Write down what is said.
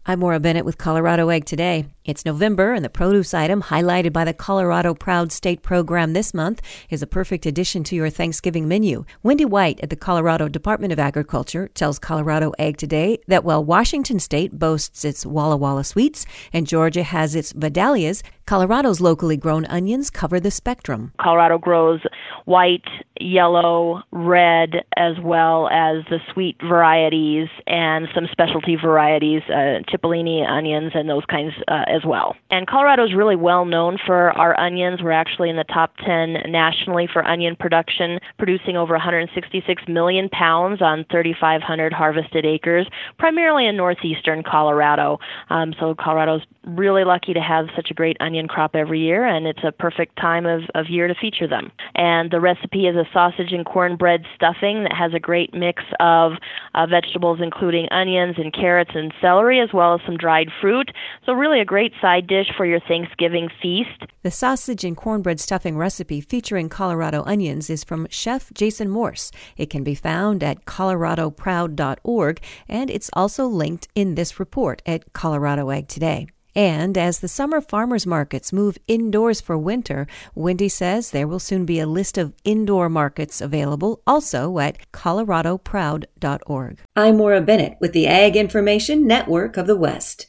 I'm Maura Bennett with Colorado Egg Today. It's November, and the produce item highlighted by the Colorado Proud State program this month is a perfect addition to your Thanksgiving menu. Wendy White at the Colorado Department of Agriculture tells Colorado Egg Today that while Washington State boasts its Walla Walla sweets and Georgia has its Vidalias, Colorado's locally grown onions cover the spectrum. Colorado grows white, yellow, red, as well as the sweet varieties and some specialty varieties, Cipollini onions and those kinds as well. And Colorado is really well known for our onions. We're actually in the top 10 nationally for onion production, producing over 166 million pounds on 3,500 harvested acres, primarily in northeastern Colorado. So Colorado's really lucky to have such a great onion crop every year, and it's a perfect time of year to feature them. And the recipe is a sausage and cornbread stuffing that has a great mix of vegetables, including onions and carrots and celery, as well as some dried fruit. So really a great side dish for your Thanksgiving feast. The sausage and cornbread stuffing recipe featuring Colorado onions is from Chef Jason Morse. It can be found at coloradoproud.org, and it's also linked in this report at Colorado Egg Today. And as the summer farmers markets move indoors for winter, Wendy says there will soon be a list of indoor markets available also at coloradoproud.org. I'm Maura Bennett with the Ag Information Network of the West.